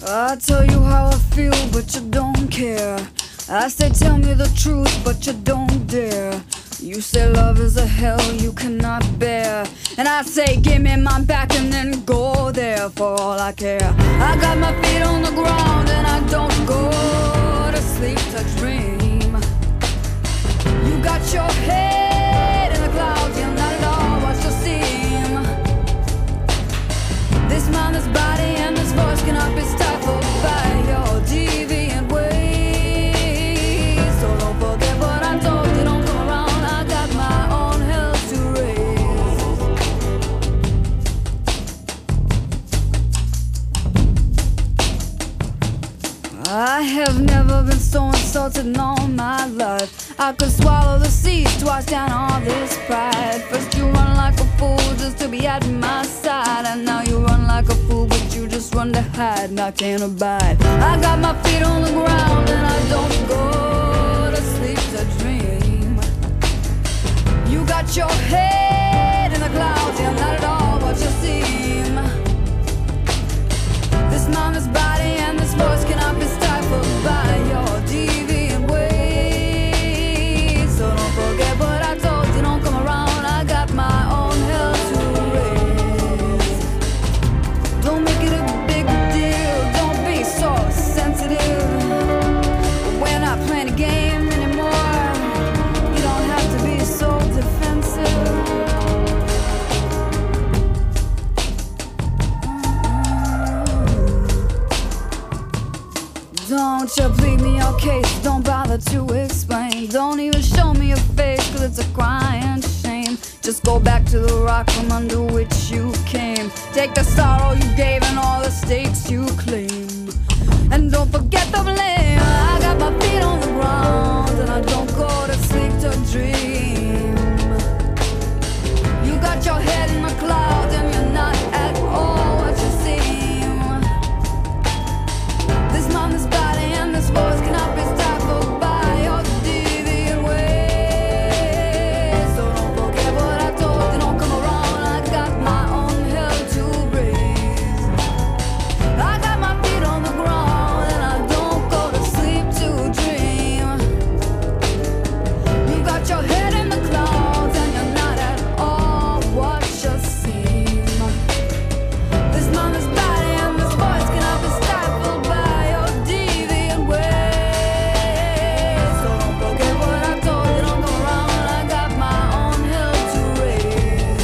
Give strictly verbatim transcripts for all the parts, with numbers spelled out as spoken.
I tell you how I feel, but you don't care. I say tell me the truth, but you don't dare. You say love is a hell you cannot bear, and I say give me my back and then go there for all I care. I got my feet on the ground and I don't go to sleep to dream. You got your head in the clouds, you're not at all what you seem. This mind, this body and this voice cannot be stifled by your deviant ways. So don't forget what I told you, don't come around, I got my own hell to raise. I have never been so insulted in all my life. I could swallow the seas twice down all this pride. First you run like a fool just to be at my side, and now you run like a fool but you just run to hide, and I can't abide. I got my feet on the ground and I don't go to sleep to dream. You got your head in the clouds, you're not at all what you seem. This mind, this body and this voice cannot be stifled by your deviant ways. So don't forget what I told you, don't come around, I got my own hell to raise. Don't make it a big deal, don't be so sensitive. We're not playing a game anymore, you don't have to be so defensive. Don't you plead me your case, don't bother to explain. Don't even show me your face, cause it's a crying shame. Just go back to the rock from under which you came. Take the sorrow you gave and all the stakes you claim, and don't forget the blame. I got my feet on the ground and I don't go to sleep to dream. You got your head in the clouds and you're not at all what you seem. This mind, this body and this voice cannot be stifled by your deviant ways. So don't forget what I told you, don't come around, I got my own hell to raise. I got my feet on the ground and I don't go to sleep to dream. You got your head in the clouds and you're not at all what you seem. This mind, this body and this voice cannot be stifled by your deviant ways. So don't forget what I told you, don't go around, I got my own hell to raise.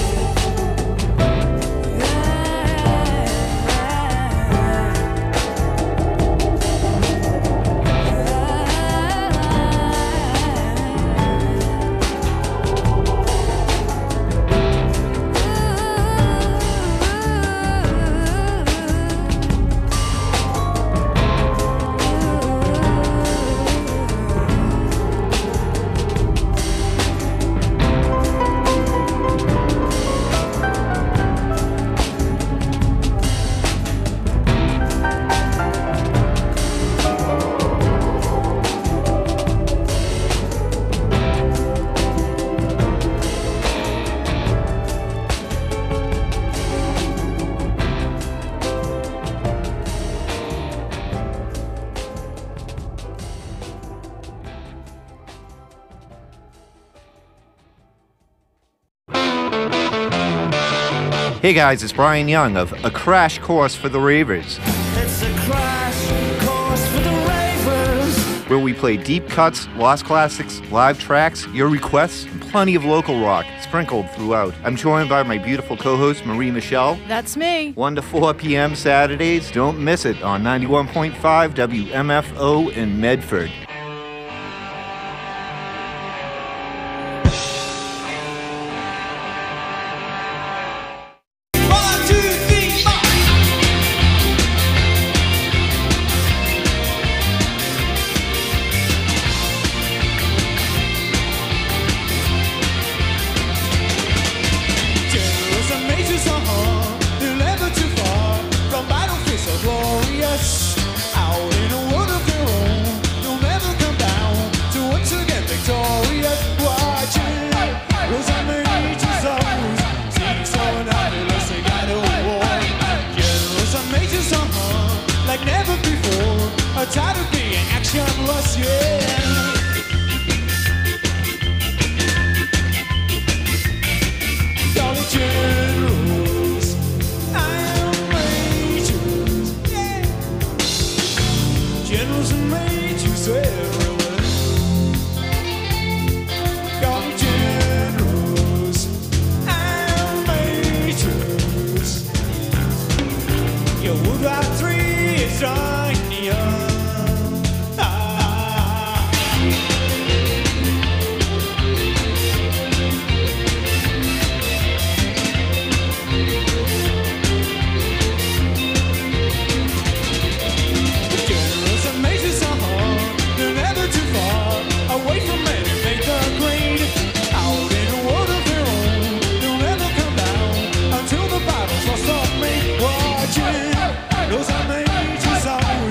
Hey guys, it's Brian Young of A Crash Course for the Ravers, It's a crash course for the ravers. where we play deep cuts, lost classics, live tracks, your requests, and plenty of local rock sprinkled throughout. I'm joined by my beautiful co-host Marie Michelle. That's me. one to four p.m. Saturdays. Don't miss it on ninety-one point five W M F O in Medford. One, two, three, four. Generals and majors are hung, they're never too far from battlefields so glorious. Out in a world of their own, they'll never motionless, yeah. Call it generals, I am majors, yeah. Generals and majors everywhere. Call it generals, I am majors. Your Woodrow three is on the those are majors.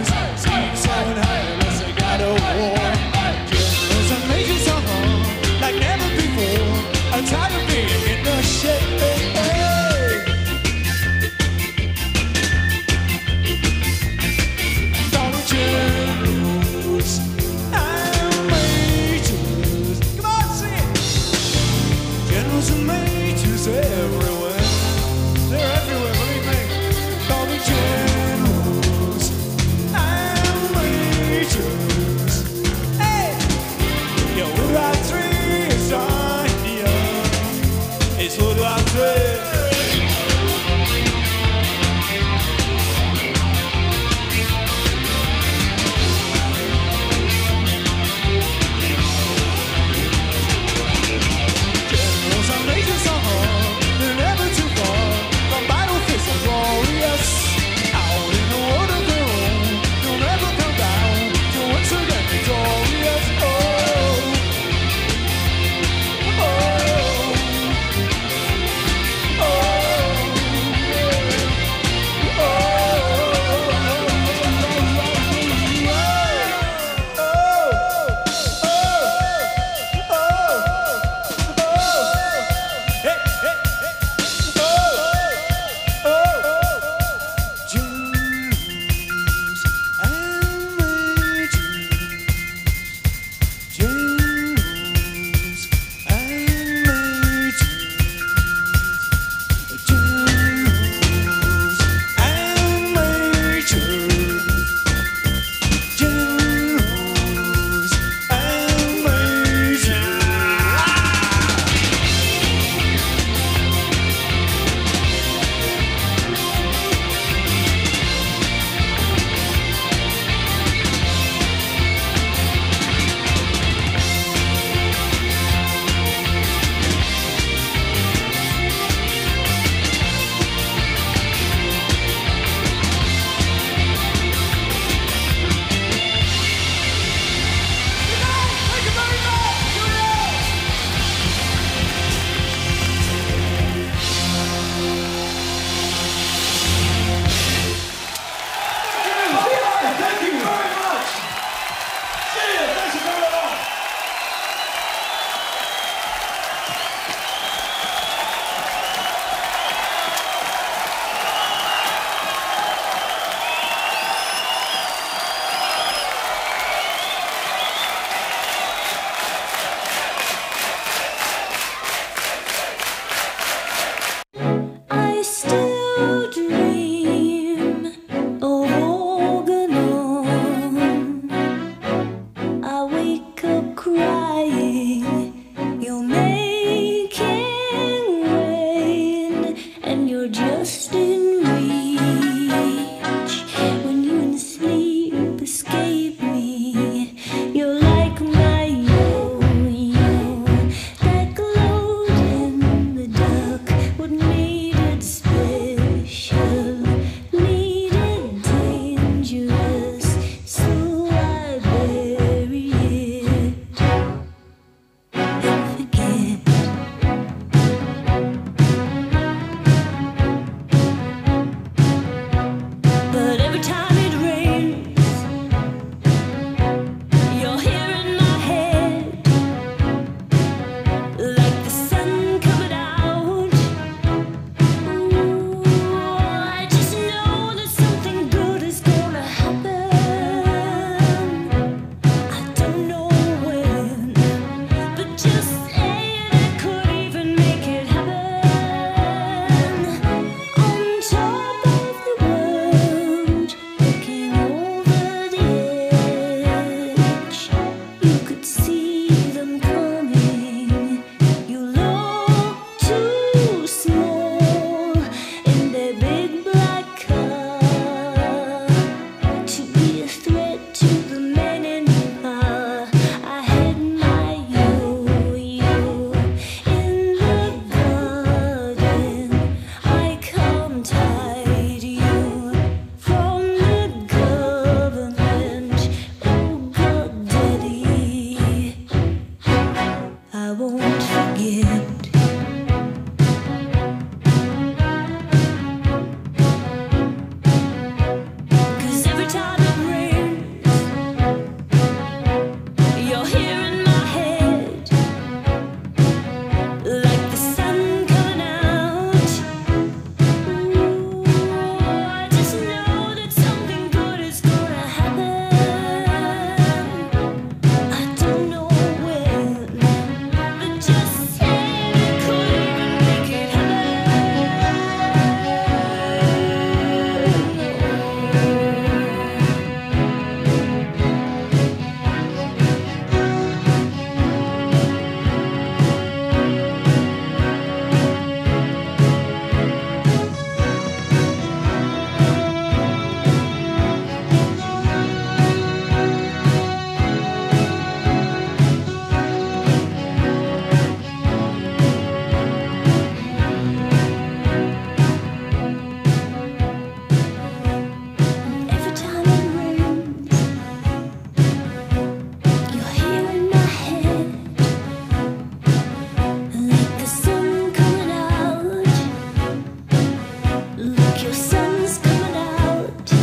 Look, your sun's coming out.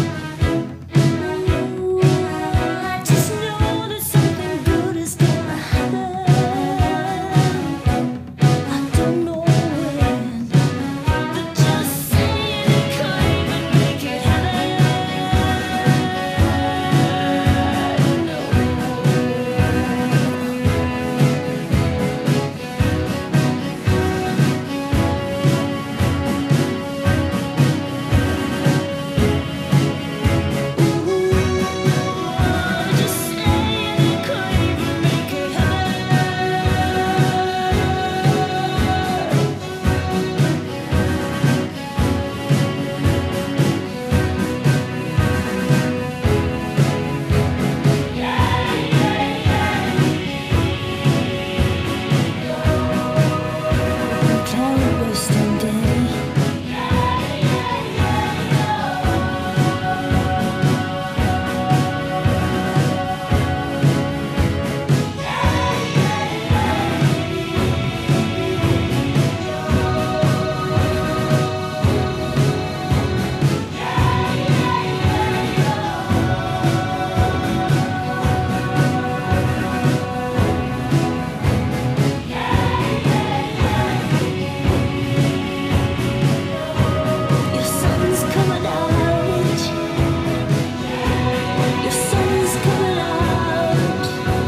Ooh, I just know that something good is gonna happen. I don't know when, but just say it kind and make it happen. Your sun's coming out. Your sun's coming out.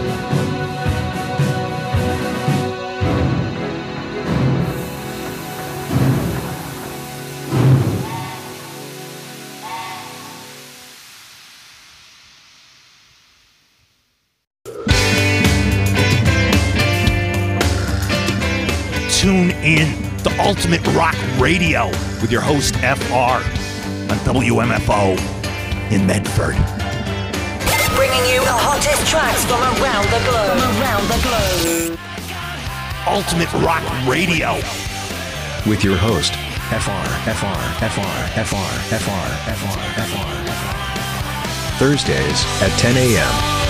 Tune in to Ultimate Rock Radio with your host F R on W M F O in Medford. Bringing you the hottest tracks from around the globe. From around the globe. Ultimate Rock Radio with your host F R, F R, F R, F R, F R, F R, F R, F R. Thursdays at ten a.m.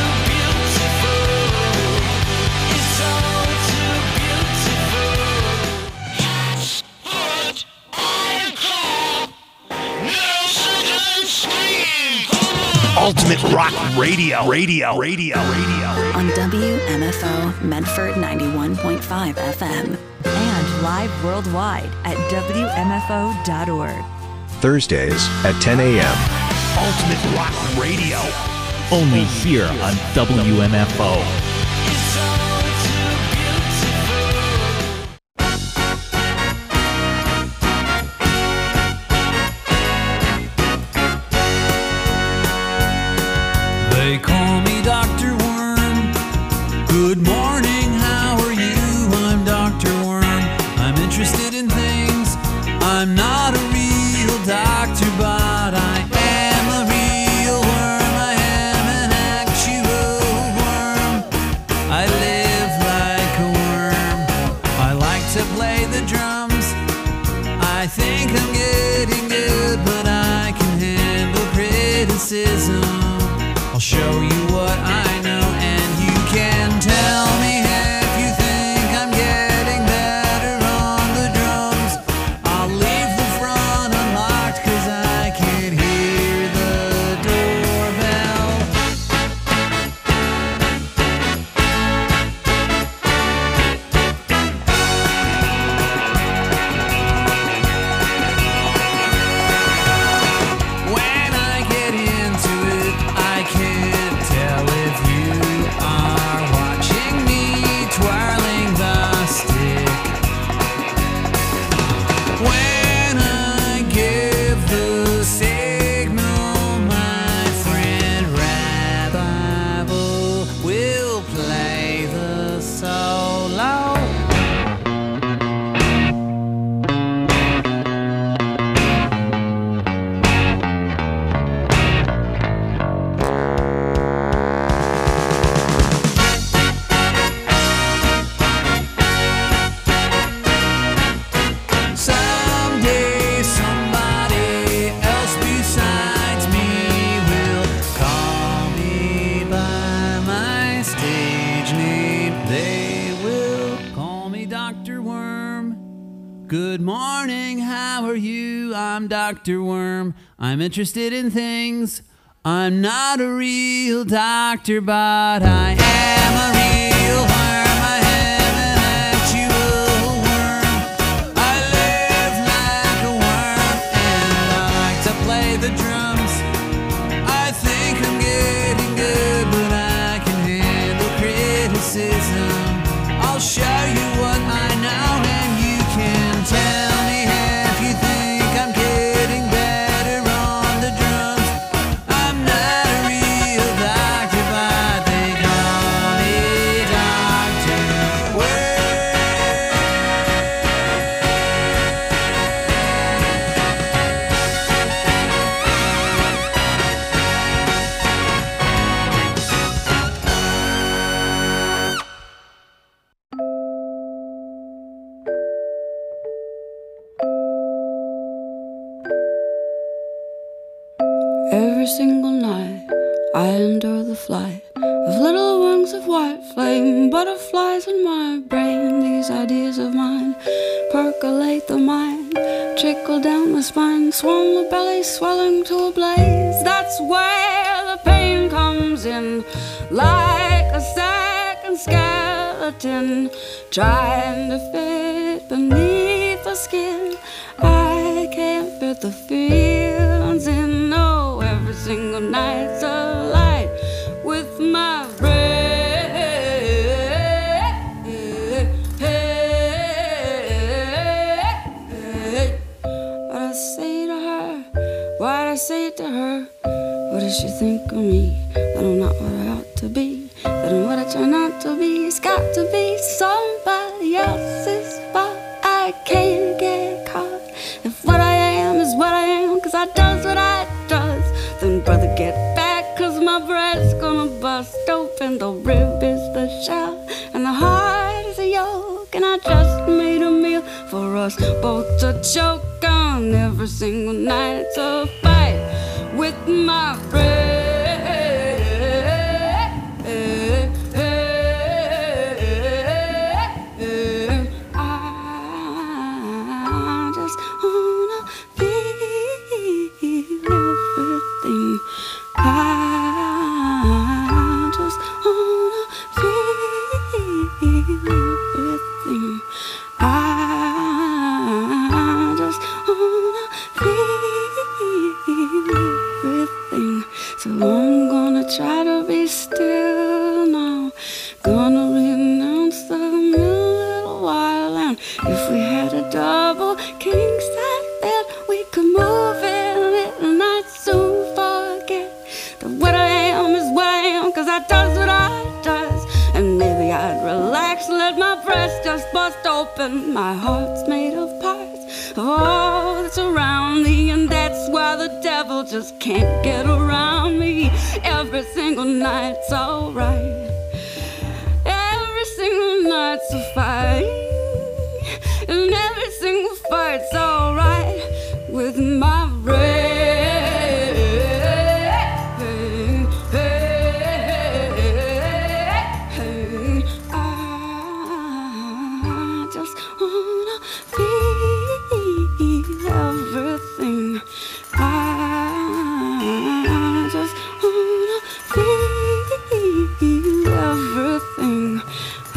Ultimate Rock Radio, Radio, Radio, Radio. On W M F O Medford ninety-one point five F M. And live worldwide at W M F O dot org. Thursdays at ten a.m. Ultimate Rock Radio. Only here on W M F O. They call me Doctor Worm. Good morning, how are you? I'm Doctor Worm. I'm interested in things. I'm not a real doctor, but I am a real worm. I am an actual worm. I live like a worm. I like to play the drums. I think I'm getting good, but I can handle criticism. I'll show you what I know, and you can tell me if you think I'm getting better on the drums. I'll leave the front unlocked, cause I can hear the doorbell. When I get into it, I can't tell if you are watching me twirling the stick. When I give the signal, my friend Rabbi will play the solo. Someday somebody else besides me will call me by my stage name. They will call me Doctor Worm. Good morning, how are you? I'm Doctor Worm. I'm interested in things. I'm not a real doctor, but I am a real worm. I am an actual worm. I live like a worm, and I like to play the drums. I think I'm getting good, but I can handle criticism. I'll show you what I know, and you can tell me if you think I'm getting better on the drums. I'm not a real doctor, but they call me Doctor Every single night I endure the flight of little wings of white flame, butterflies in my brain. These ideas of mine percolate the mind, trickle down the spine, swarm the belly, swelling to a blaze. That's where the pain comes in, like a second skeleton trying to fit beneath the skin. I can't fit the feelings in. No, every single night's a light with my brain. What I say to her, what I say to her, what does she think of me? That I'm not what I ought to be, that I'm what I try not to be. It's got to be somebody else's fault. I can't get caught if what I am is what I am, cause I does what I does. Then brother, get back, cause my breast's gonna bust open. The rib is the shell and the heart is a yolk, and I just made a meal for us both to choke on. Every single night it's a fight with my breath. Try to be still now. Gonna renounce the middle while, and if we had a double king size bed, we could move in it, and I'd soon forget that what I am is what I am, cause I does what I does. And maybe I'd relax, let my breast just bust open. My heart's made of parts of all that's around me, and that's why the devil just can't get around me. Every single night's alright, every single night's a fight, and every single fight's alright with my brain. I just wanna feel everything. I just wanna feel everything. I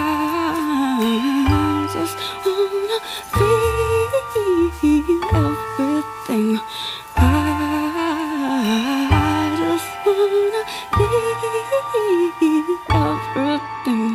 just wanna feel everything. I just wanna feel everything.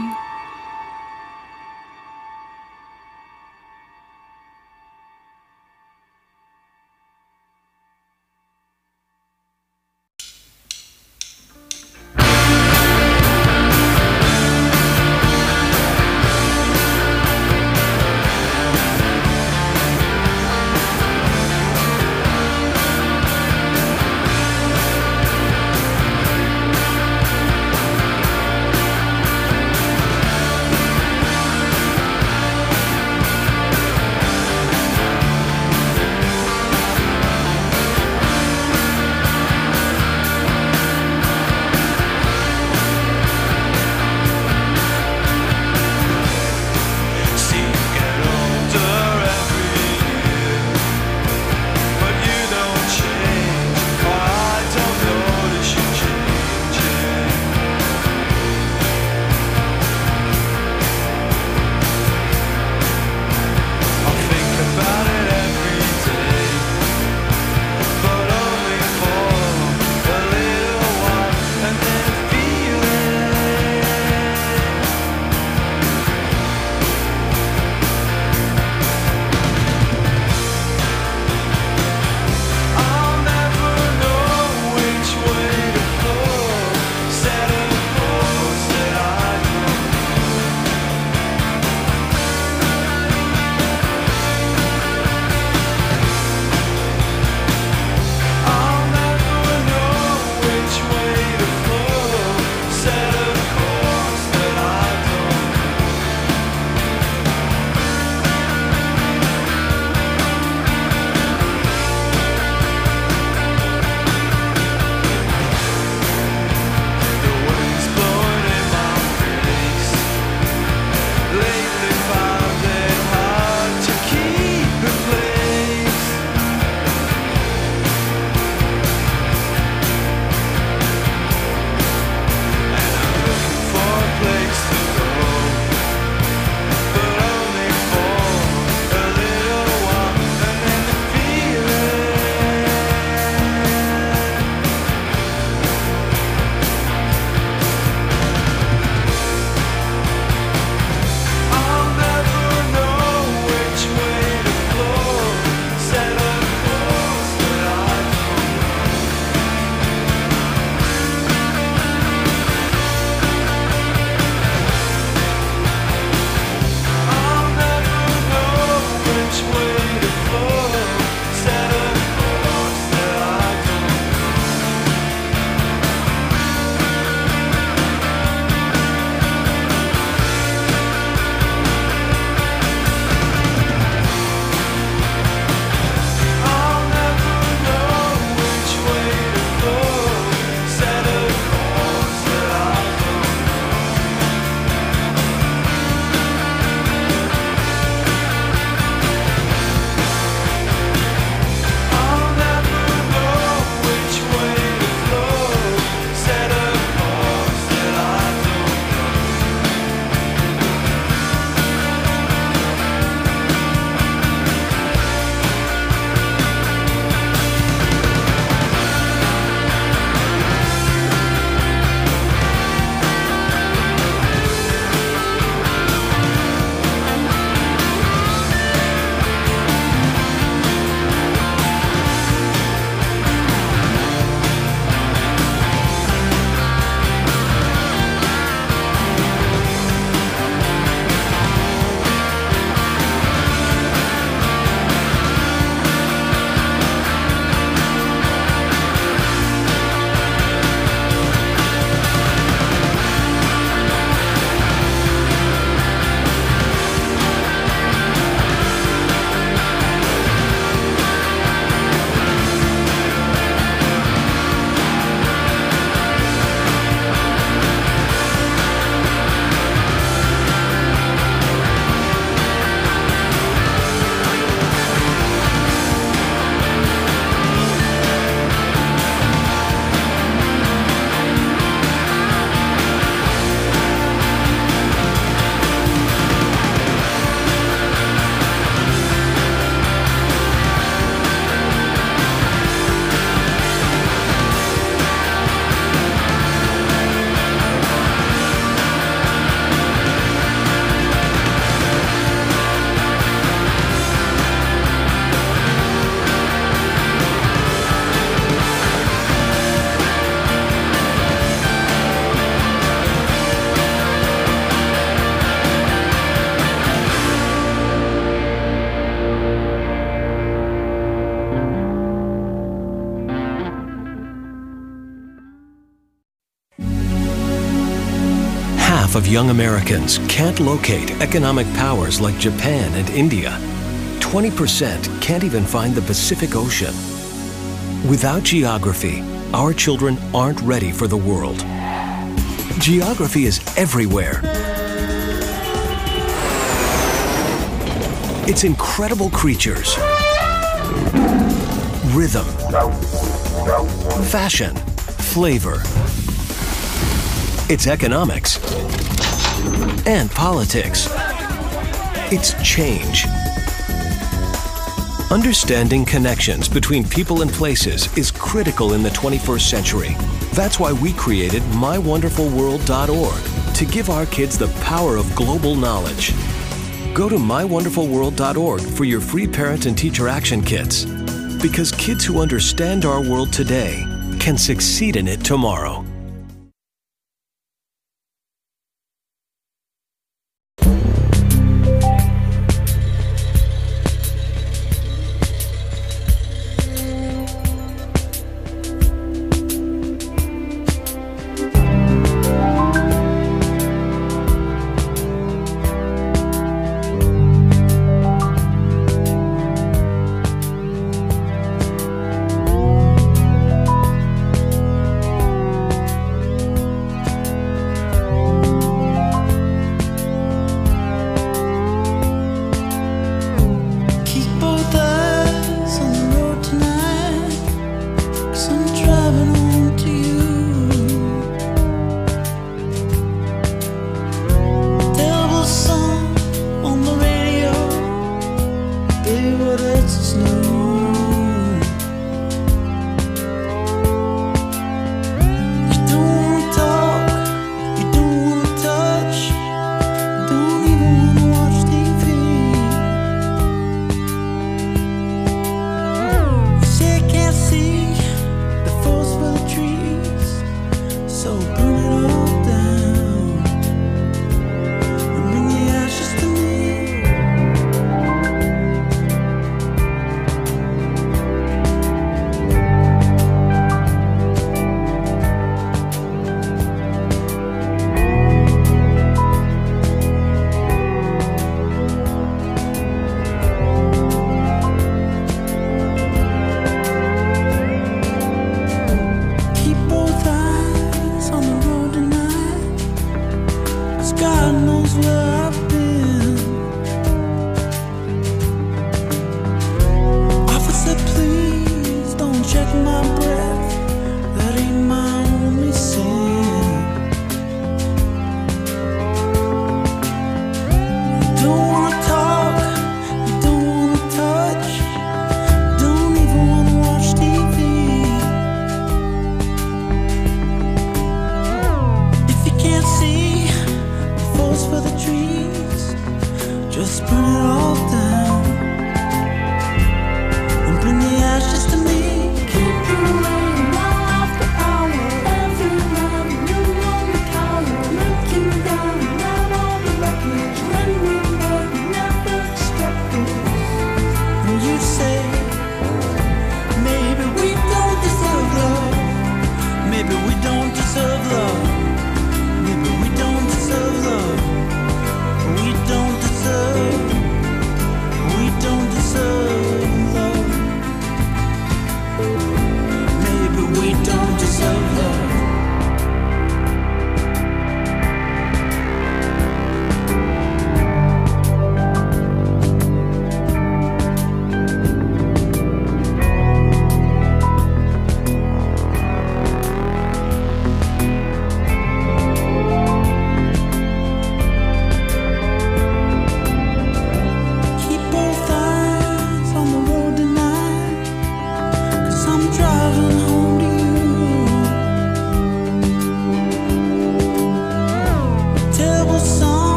half of young Americans can't locate economic powers like Japan and India. twenty percent can't even find the Pacific Ocean. Without geography, our children aren't ready for the world. Geography is everywhere. Its incredible creatures, rhythm, fashion, flavor, its economics, and politics, its change. Understanding connections between people and places is critical in the twenty-first century. That's why we created my wonderful world dot org to give our kids the power of global knowledge. Go to my wonderful world dot org for your free parent and teacher action kits. Because kids who understand our world today can succeed in it tomorrow.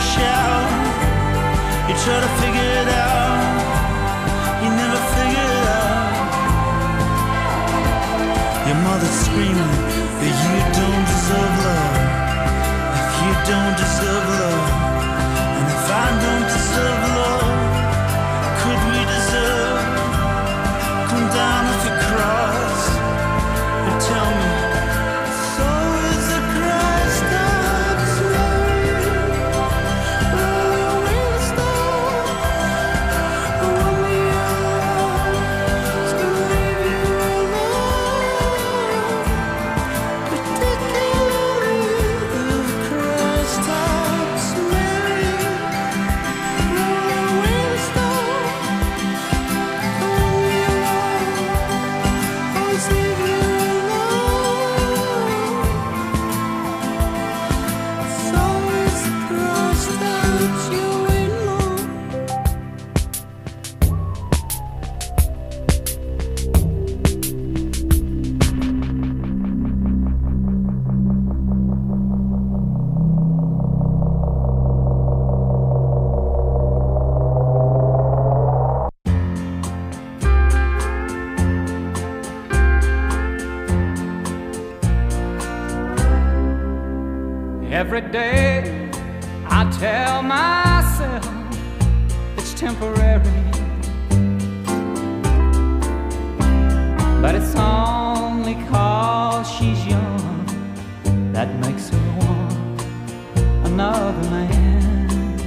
shout. You try to figure it out, you never figure it out. Your mother's screaming that you don't deserve love. If you don't deserve love, and if I don't deserve love, could we deserve? Come down off your cross and tell me. So is the Christ stops me. Oh, will stop. I want me alone. It's gonna leave you alone. Particularly if Christ stops me. Oh, will stop. I want me alone. Always leave you alone. It's always the cross that you're waiting on. Every day I tell myself it's temporary, but it's only 'cause she's young that makes her want another man.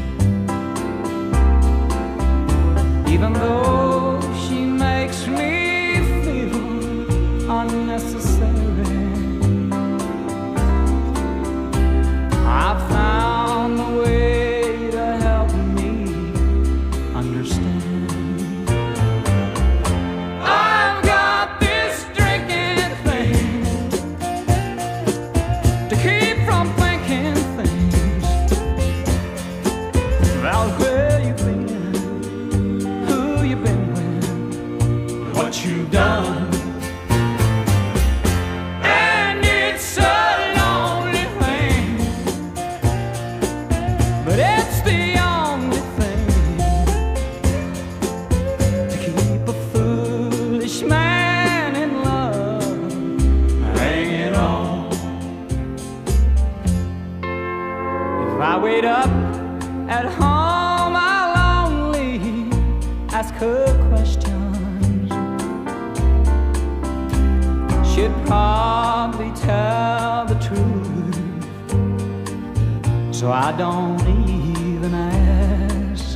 Even though she makes me feel unnecessary, I found a way to help me understand. I've got this drinking thing to keep from thinking things about where you've been, who you've been with, what you've done. And it's a lonely thing, but it's the only thing to keep a foolish man in love hanging on. If I wait up at home, I'll only ask her questions. She'd probably tell the truth, so I don't even ask.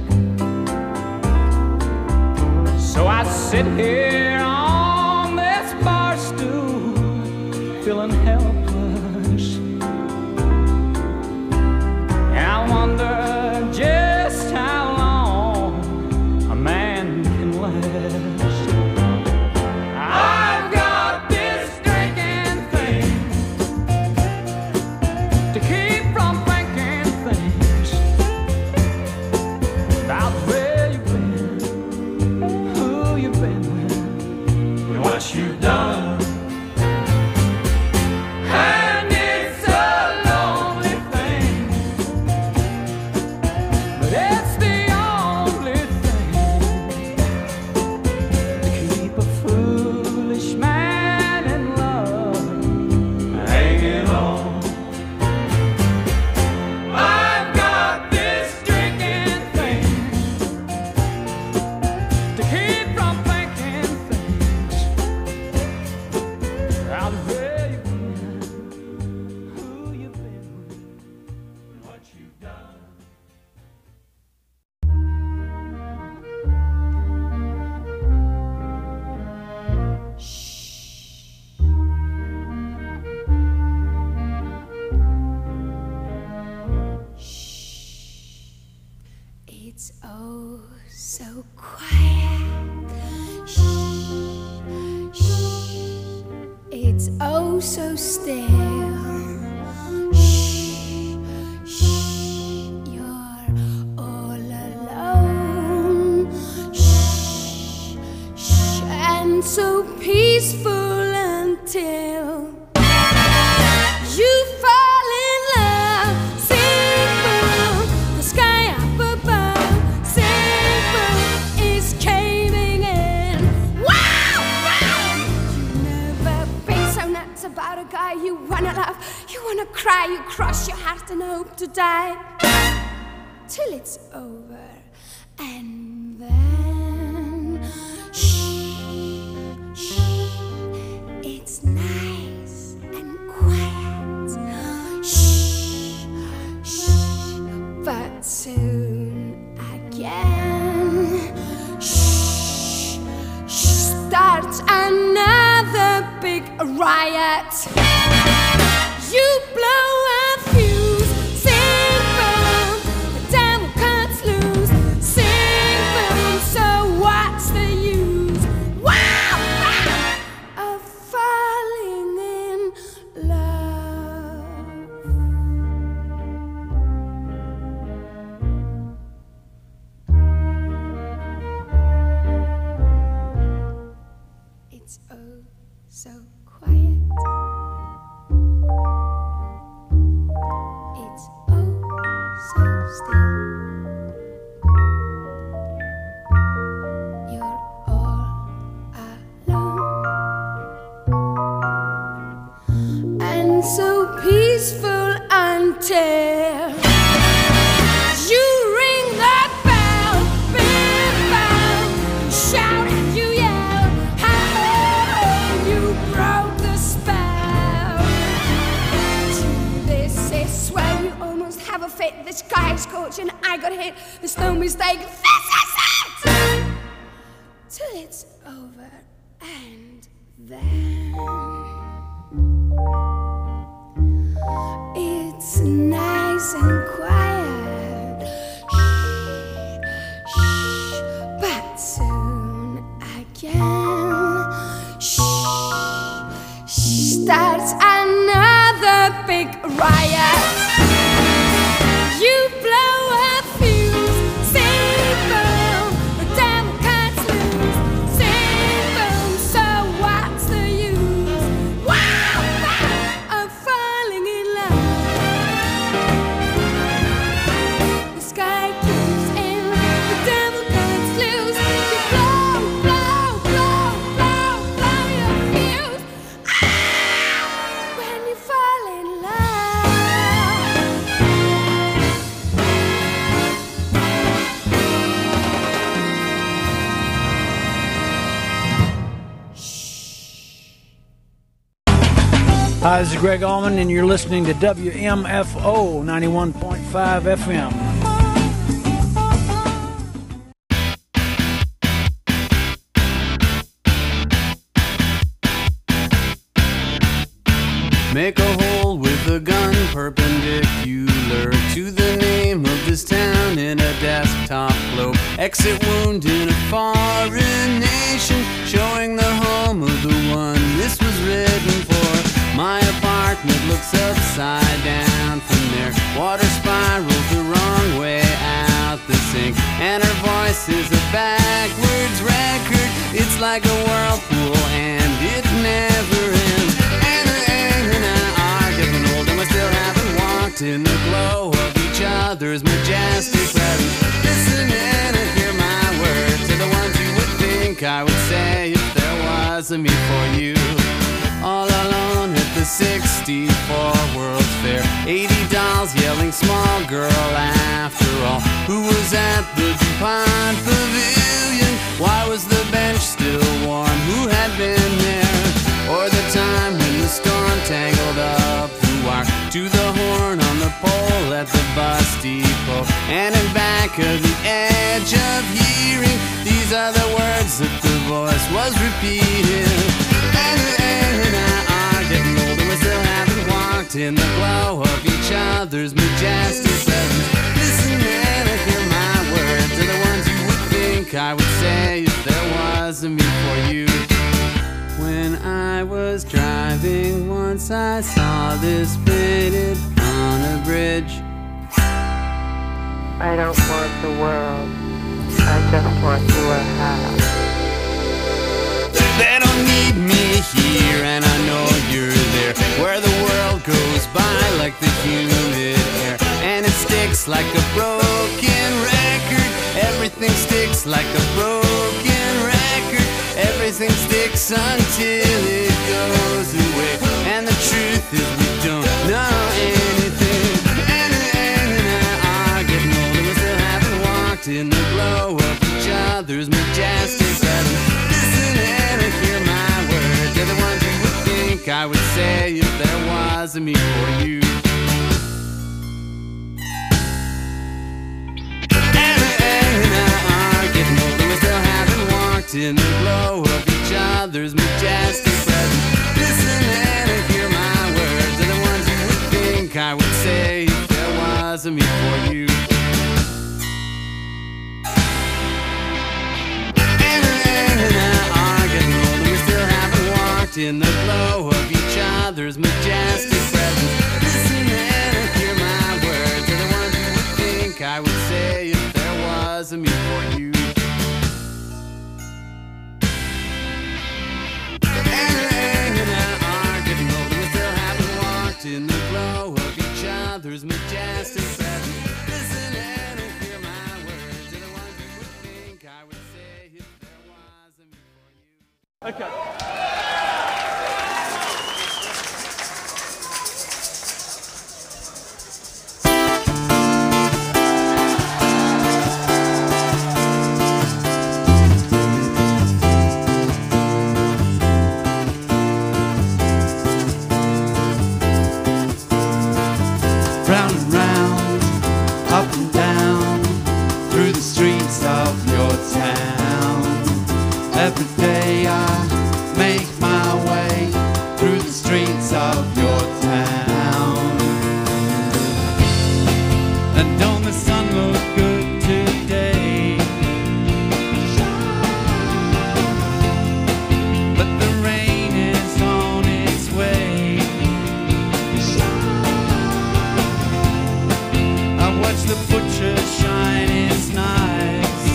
So I sit here on this bar stool, feeling helpless, and I wonder just how long a man can last. I've got this drinking thing to keep from thinking things about where you've been, who you've been with, and what you've done. And it's a lonely thing, but it's the only thing to keep a foolish man in love hanging on. I've got this drinking thing to keep from thinking things about where you've been, who you've been with, and what you've done. It's oh so quiet. Shh, shh. It's oh so still. Shh, shh. You're all alone. Shh, shh. And so peaceful until you fall in love. Sing from the sky. gonna cry, you cross your heart and hope to die till it's over. And then shh, shh, it's nice and quiet. Shh, shh, but soon again shh, shh, starts another big riot. You blow a fuse, sing boom, the devil cuts loose, sing boom, so what's the use? Wow, wow, of falling in love. It's oh so quiet. It's oh so still. You're all alone and so peaceful until you ring that bell, big bell, shout and you yell, how you broke the spell. This is where you almost have a fit. The sky's scorching, I got hit. There's no mistake. This is it. Till it's over, and then it's nice and quiet. Shh, shh, but soon again shh, shh, starts another big riot. You blow a fuse, sing boom, the devil cuts loose, sing boom, so what's the use? Wow, wow, of falling in love. The sky keeps in, the devil cuts loose. You blow, blow, blow, blow, blow your fuse. Ah, when you fall in love. Hi, this is Greg Allman, and you're listening to W M F O ninety-one point five F M. Make a hole with a gun perpendicular to the name of this town in a desktop globe. Exit wound in a foreign nation, showing the home of the one this was written for. My apartment looks upside down from there. Water spirals the wrong way out the sink, and her voice is a backwards record. It's like a whirlpool and it never ends. And and I are getting old and we still haven't walked in the glow of each other's majestic presence. Listen and hear my words to the ones you would think I would say if there was a me for you. All alone at the sixty-four World's Fair, eighty dolls yelling small girl after all. Who was at the DuPont Pavilion? Why was the bench still warm? Who had been there? Or the time when the storm tangled up the wire to the horn on the pole at the bus depot. And in back of the edge of hearing, these are the words that the voice was repeating. And, and I are getting old and we still haven't walked in the glow of each other's majestic presence. Listen and hear my words, they're the ones you would think I would say if there was a me for you. When I was driving once I saw this painted on a bridge. I don't want the world, I just want you a house. They don't need me here, and I know you're there, where the world goes by like the humid air, and it sticks like a broken record. Everything sticks like a broken record. Everything sticks until it goes away. And the truth is we don't know majestic presence. Listen and hear my words. They're the ones you would think I would say if there was a me for you. Anna and I are getting older. We still haven't walked in the glow of each other's majestic presence. Listen and hear my words. They're the ones you would think I would say if there was a me for you. In the glow of each other's majestic presence. Listen and hear my words. They're the ones you would think I would say if there was a me for you. And I are getting older. We still haven't walked in the glow of each other's majestic presence. Listen and hear my words. They're the ones you would think I would say if there was a me for you. Okay. Round and round, up and down, through the streets of your town. Every day I make my way through the streets of your town. And don't the sun look good today? But the rain is on its way. I watch the butcher shine his knives,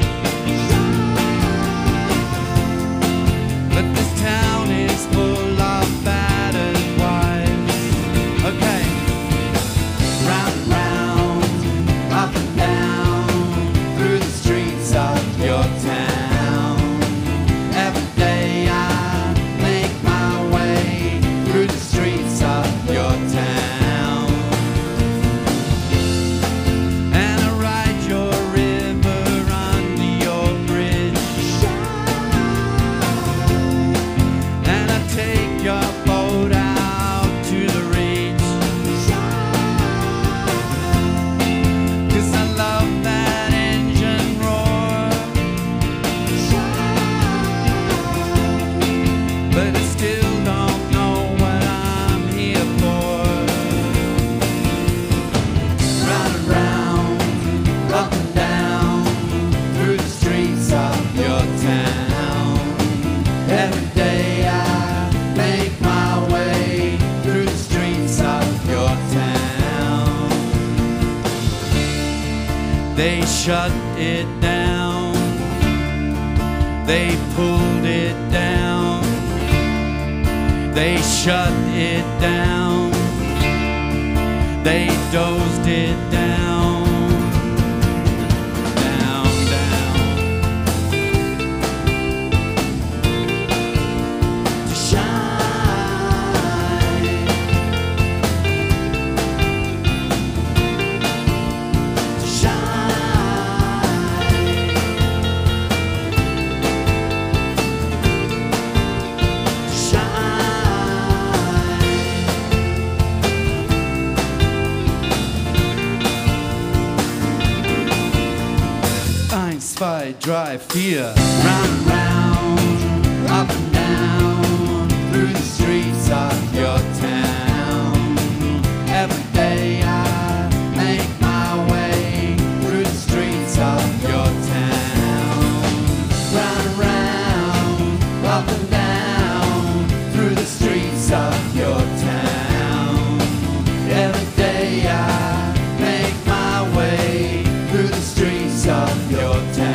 but this town is full of battered wives. Okay, round and round, up and down, through the streets of your town. Every day I make my way through the streets of your town. They shut it down, they pulled it down, they shut it down, they dozed it down, down, down, to shine. Zwei, drei, vier, round and round, up and down, through the streets of your town. Every day I make my way through the streets of your town. Round and round, up and down, through the streets of your town. Every day I make my way through the streets of your town.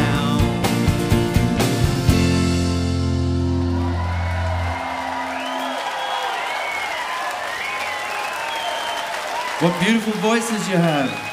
What beautiful voices you have.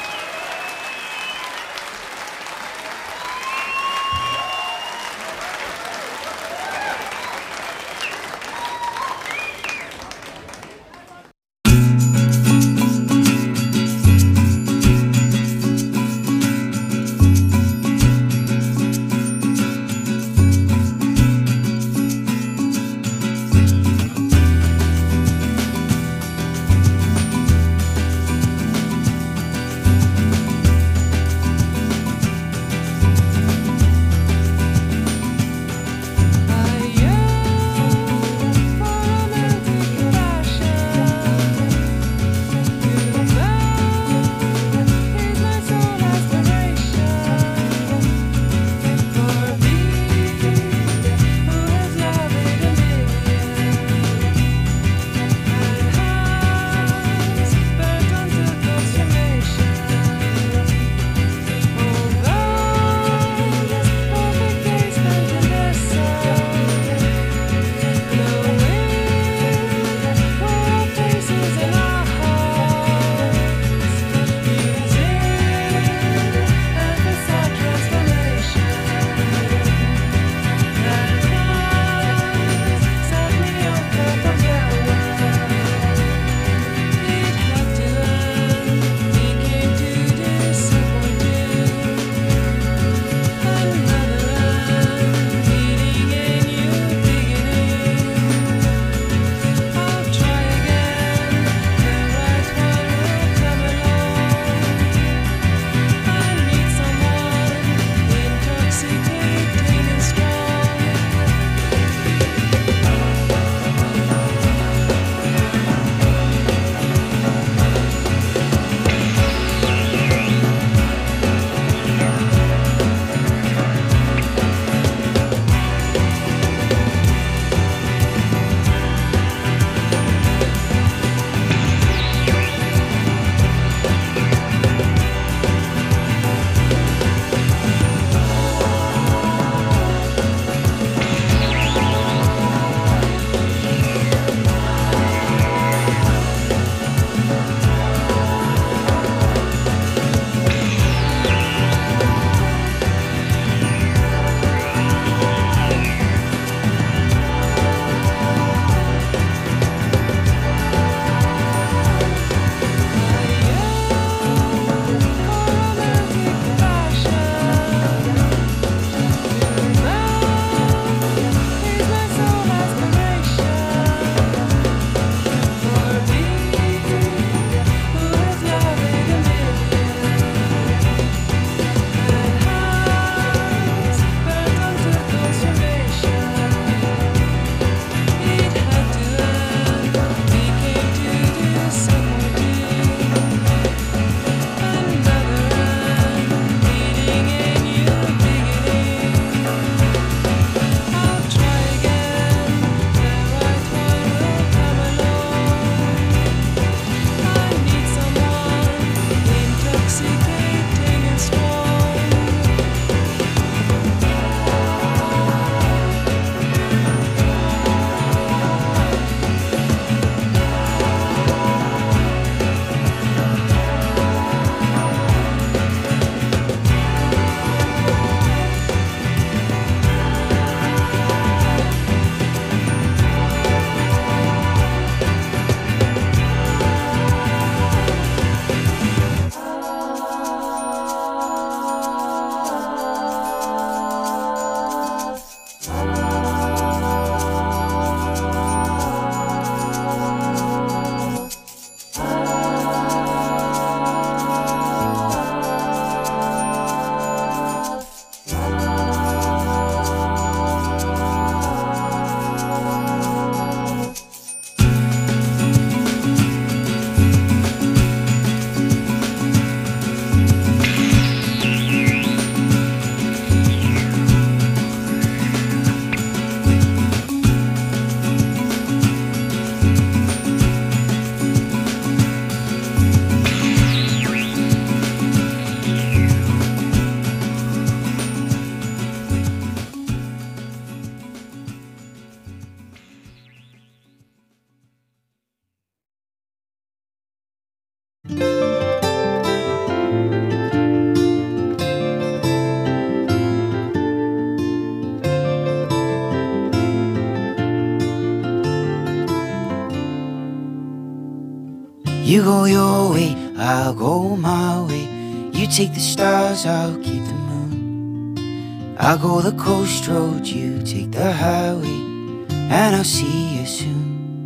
You go your way, I'll go my way. You take the stars, I'll keep the moon. I'll go the coast road, you take the highway, and I'll see you soon.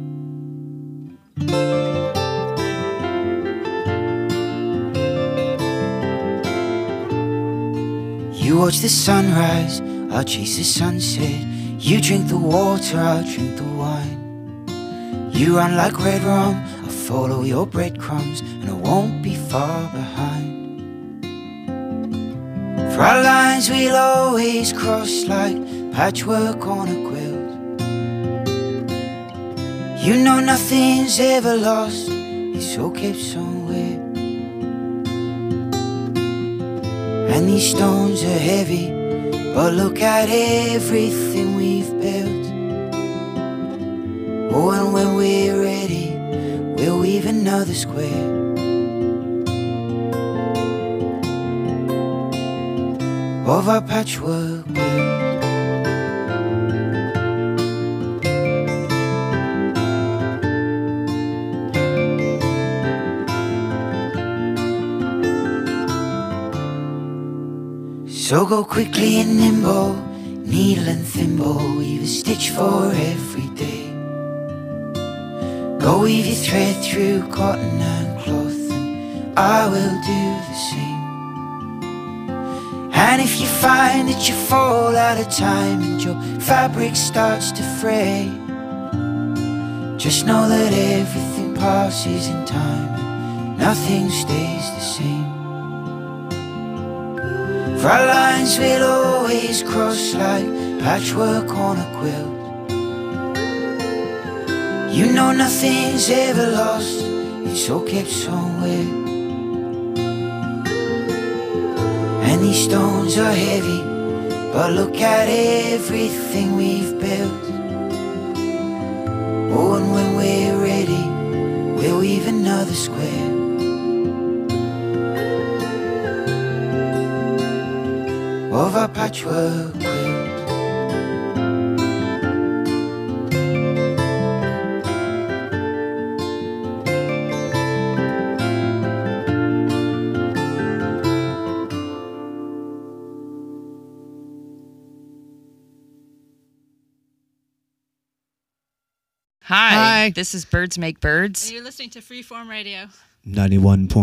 You watch the sunrise, I'll chase the sunset. You drink the water, I'll drink the wine. You run like red rum, I'll follow your breadcrumbs, and I won't be far behind. For our lines we'll always cross like patchwork on a quilt. You know nothing's ever lost, it's all kept somewhere. And these stones are heavy, but look at everything we've built. Oh, and when we're ready, we'll weave another square. Of our patchwork quilt. So go quickly and nimble, needle and thimble, weave a stitch for every day. Go weave your thread through cotton and cloth, and I will do the same. And if you find that you fall out of time and your fabric starts to fray, just know that everything passes in time and nothing stays the same. For our lines will always cross like patchwork on a quilt. You know nothing's ever lost, it's all kept somewhere. And these stones are heavy, but look at everything we've built. Oh, and when we're ready, we'll weave another square. Of our patchwork quilt. Hi, this is Birds Make Birds. And you're listening to Freeform Radio. ninety-one point